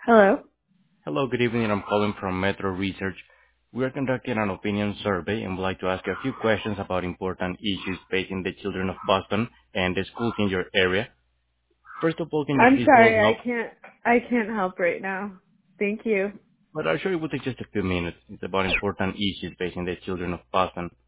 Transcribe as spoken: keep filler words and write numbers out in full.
Hello. Hello, good evening. I'm calling from Metro Research. We are conducting an opinion survey and would like to ask you a few questions about important issues facing the children of Boston and the schools in your area. First of all, can you I'm please tell us sorry, how, I can't. I can't help right now. Thank you. but I'm sure it will take just a few minutes. It's about important issues facing the children of Boston.